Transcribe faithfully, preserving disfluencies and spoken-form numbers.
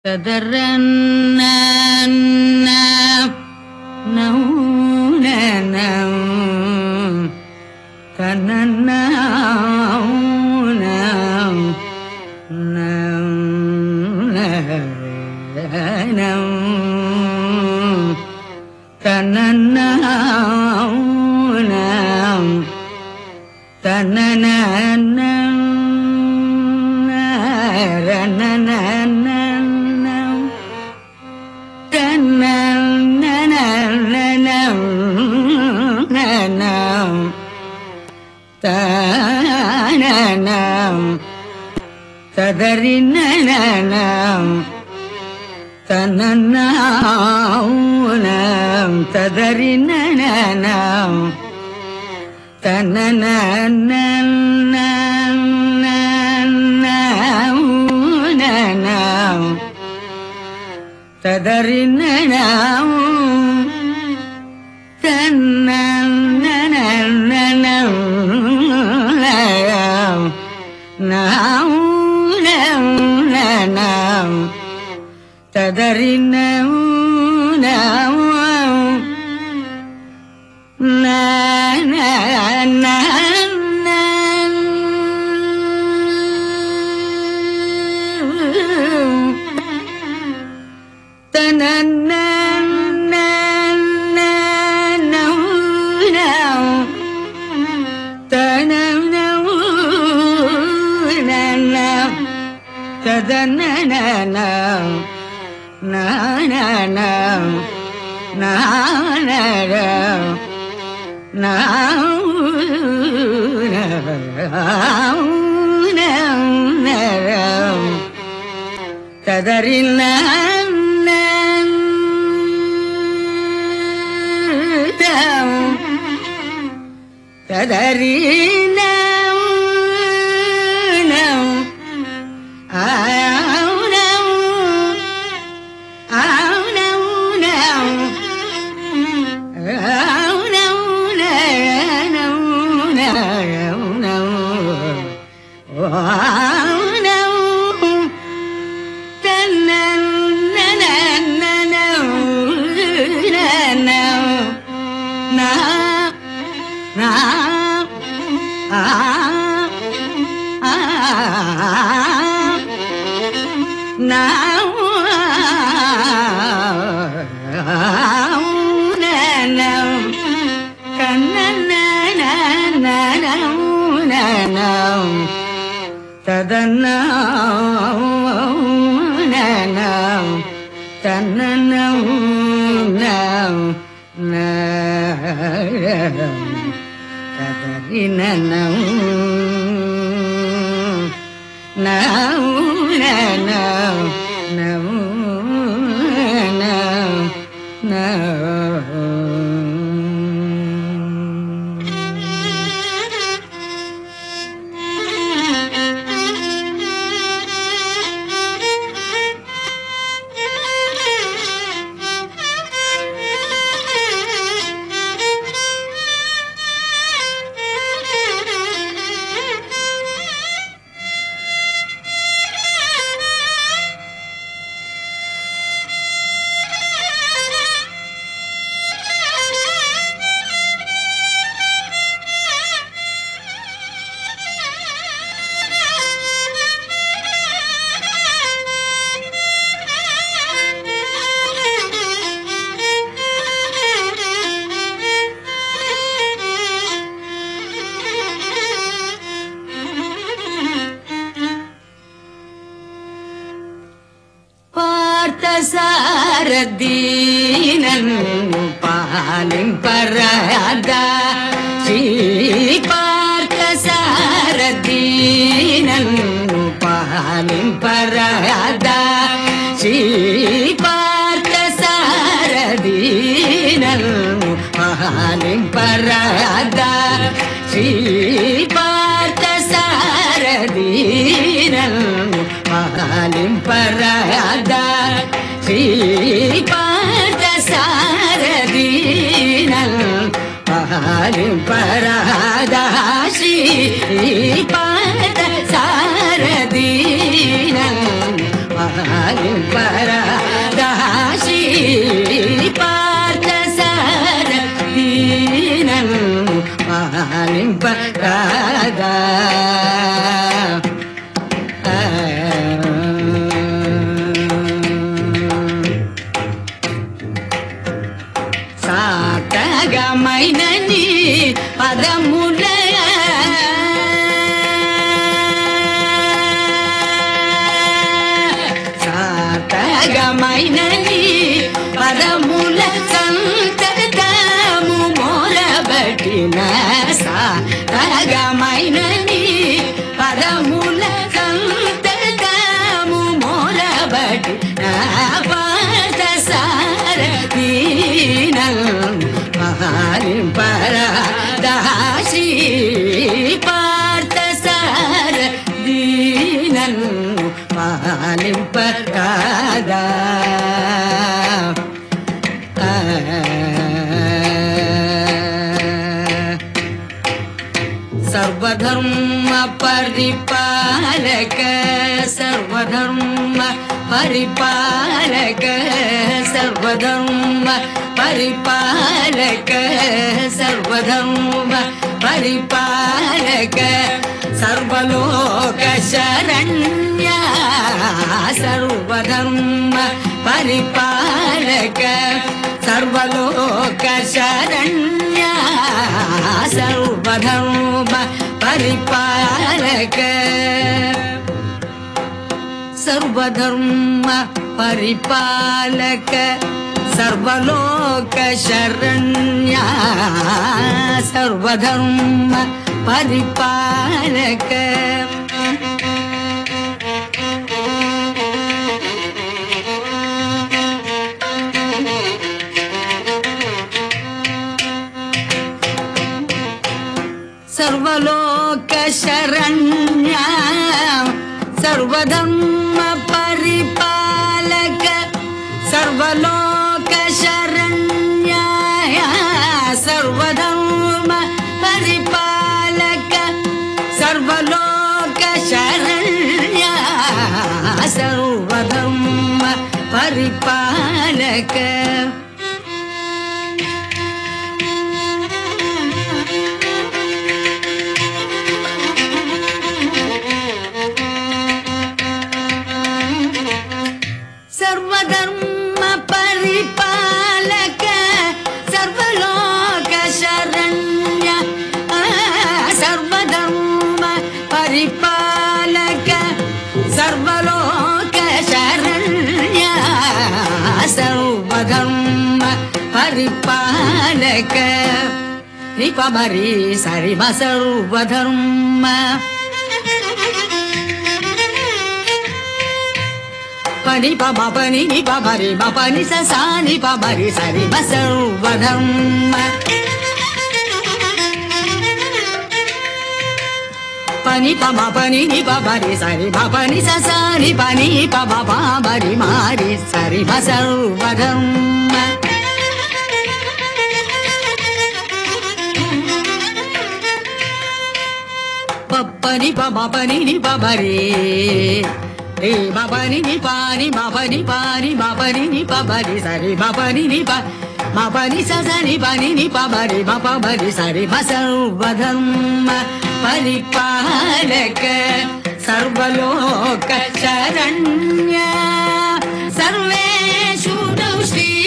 ததரன்ன நௌனனம் தனன்னௌனம் நௌனனம் தனன்னௌனம் தனனனம் ததரினனம் தனனௌனம் ததரினனம் தனனௌனம் ததரினனம் தன்னனனனம் நௌனனம் ததரினனம் ததனனனம் நனனம் நனனம் நௌனம் ததரினனம் ததரினனம் ததனௌனம் தனனௌனம் ததரினனம் நௌனனம் நௌனனம் now சாரதீனன் பாலின் பராதா ஸ்ரீ பார்த்த சாரதீனன் பாலின் பராதா ஸ்ரீ பார்த்த சாரதீனன் பாலின் பராதா ஸ்ரீ பார்த்த சாரதீனன் பாலின் பராதா ஸ்ரீ பார்த்த சாரதீனன் பாலின் பராதா ஸ்ரீ பார்த்த சாரதீனன் పాలింపరాదా శ్రీపార్థసారథి నన్ను పాలింపరాదా సాతగమైన నీ పదముల సాతగమైన నీ పదముల సంతతము మోరబట్టిన సాతగమైన నీ పదముల సంతతము మోరబట్టిన పార్థసారథి పాలింపరాదా శ్రీపార్థసారథి నన్ను పాలింపరాదా సర్వధర్మ పరిపాలక సర్వధర్మ పరిపాలక సర్వధర్మ పరిపాలక సర్వధర్మ పరిపాలక సర్వలోక శరణ్య సర్వధర్మ పరిపాలక సర్వలోక శరణ్య సర్వధర్మ పరిపాలక సర్వధర్మ పరిపాలక సర్వలోక శరణ్య సర్వధర్మ పరిపాలక సర్వలోక శరణ్య సర్వధర్మ పరిపాలక సర్వలోక శరణ్య సర్వధర్మ పరిపాలక సర్వలోక శరణ్య సర్వధర్మ పరిపాలక సర్వధర్మ పరిపాలక సర్వలోక శరణ్య సర్వధర్మ పరిపాలక సర్వలోక శరణ్య సర్వధర్మ పరిపాలక నిపమరి సరిమ సర్వధర్మ పని పమ పని ని పమరి మ పని స సా ని పమరి సరి మ సర్వధర్మ పని పమ పని ని పమరి సరి మ పని స సా ని పని పమ పమరి మారి సరి మ సర్వధర్మ పప్పని పమ పని ని పమరి రే మపని ని పాని మపని పాని మపని ని పబరి సరి మపని ని ప మపని సని పని ని పబరి మపబరి సరి మ సర్వధర్మ పరిపాలక సర్వలోక శరణ్య సర్వేషు దృష్టి